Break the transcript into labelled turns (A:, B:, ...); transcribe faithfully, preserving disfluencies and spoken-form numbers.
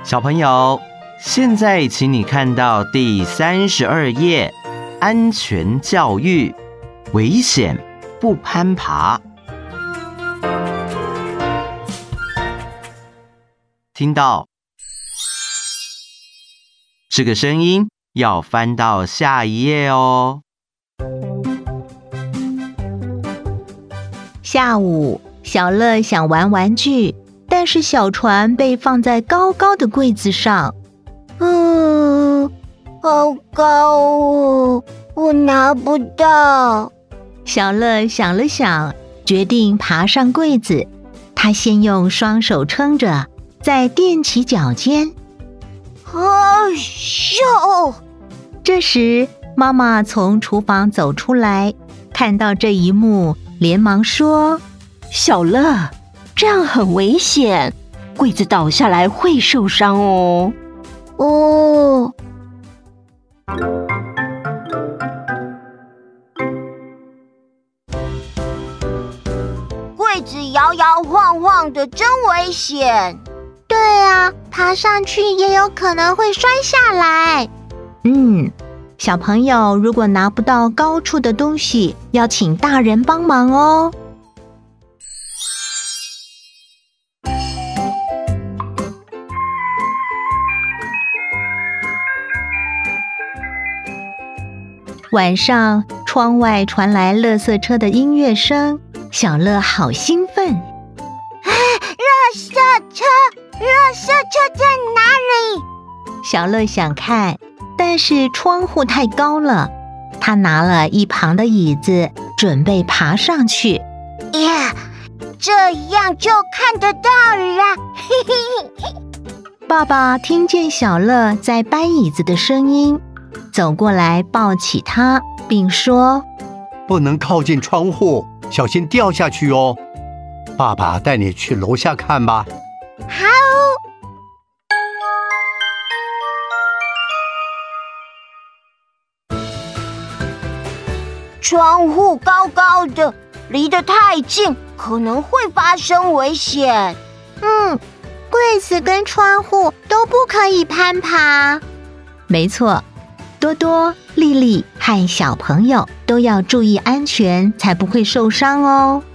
A: 小朋友，现在请你看到第三十二页，安全教育，危险不攀爬。听到这个声音，要翻到下一页哦。
B: 下午，小乐想玩玩具，但是小船被放在高高的柜子上。
C: 嗯，好高哦，我拿不到。
B: 小乐想了想，决定爬上柜子。他先用双手撑着，再踮起脚尖。
C: 哎呦！
B: 这时，妈妈从厨房走出来，看到这一幕，连忙说：“
D: 小乐，这样很危险，柜子倒下来会受伤哦。”
C: 哦。柜子摇摇晃晃的，真危险。
E: 对啊，爬上去也有可能会摔下来。
B: 嗯，小朋友如果拿不到高处的东西，要请大人帮忙哦。晚上，窗外传来垃圾车的音乐声，小乐好兴奋。
C: 垃圾车，垃圾车在哪里？
B: 小乐想看，但是窗户太高了，他拿了一旁的椅子，准备爬上去。
C: 呀，这样就看得到了。嘿嘿。
B: 爸爸听见小乐在搬椅子的声音，走过来抱起他，并说：“
F: 不能靠近窗户，小心掉下去哦。爸爸带你去楼下看吧。”
C: 好。窗户高高的，离得太近，可能会发生危险。
E: 嗯，柜子跟窗户都不可以攀爬。
B: 没错，多多、丽丽和小朋友都要注意安全，才不会受伤哦。